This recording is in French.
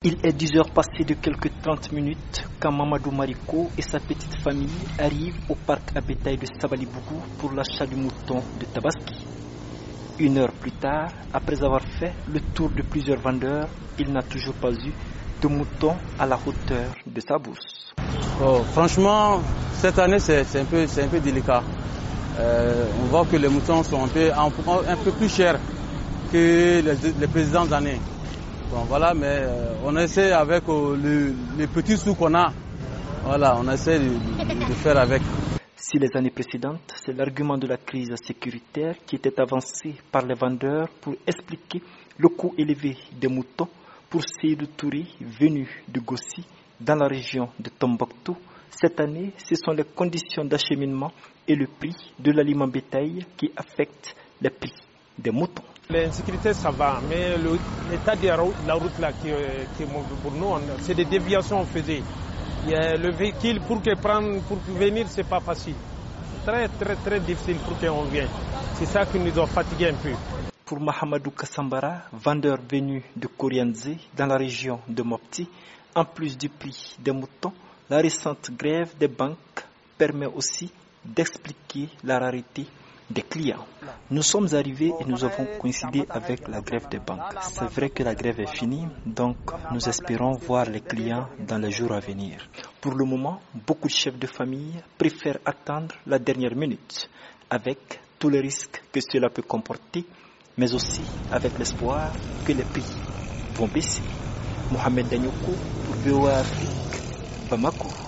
Il est 10 heures passées de quelques 30 minutes quand Mamadou Mariko et sa petite famille arrivent au parc à bétail de Sabalibougou pour l'achat du mouton de Tabaski. 1 heure plus tard, après avoir fait le tour de plusieurs vendeurs, il n'a toujours pas eu de mouton à la hauteur de sa bourse. Franchement, cette année c'est un peu délicat. On voit que les moutons sont un peu plus chers que les précédentes années. Bon, voilà, mais on essaie avec les petits sous qu'on a. Voilà, on essaie de faire avec. Si les années précédentes, c'est l'argument de la crise sécuritaire qui était avancé par les vendeurs pour expliquer le coût élevé des moutons, pour Seydou Touré, venu de Gossi, dans la région de Tombouctou, cette année, ce sont les conditions d'acheminement et le prix de l'aliment bétail qui affectent les prix des moutons. L'insécurité, ça va, mais l'état de la route là, qui est mauvais pour nous, c'est des déviations qu'on faisait. Le véhicule pour venir, c'est pas facile. Très, très, très difficile pour qu'on vienne. C'est ça qui nous a fatigués un peu. Pour Mahamadou Kassambara, vendeur venu de Korianzé, dans la région de Mopti, en plus du prix des moutons, la récente grève des banques permet aussi d'expliquer la rareté des clients. Nous sommes arrivés et nous avons coïncidé avec la grève des banques. C'est vrai que la grève est finie, donc nous espérons voir les clients dans les jours à venir. Pour le moment, beaucoup de chefs de famille préfèrent attendre la dernière minute, avec tous les risques que cela peut comporter, mais aussi avec l'espoir que les prix vont baisser. Mohamed Danyoko pour VOA Afrique, Bamako.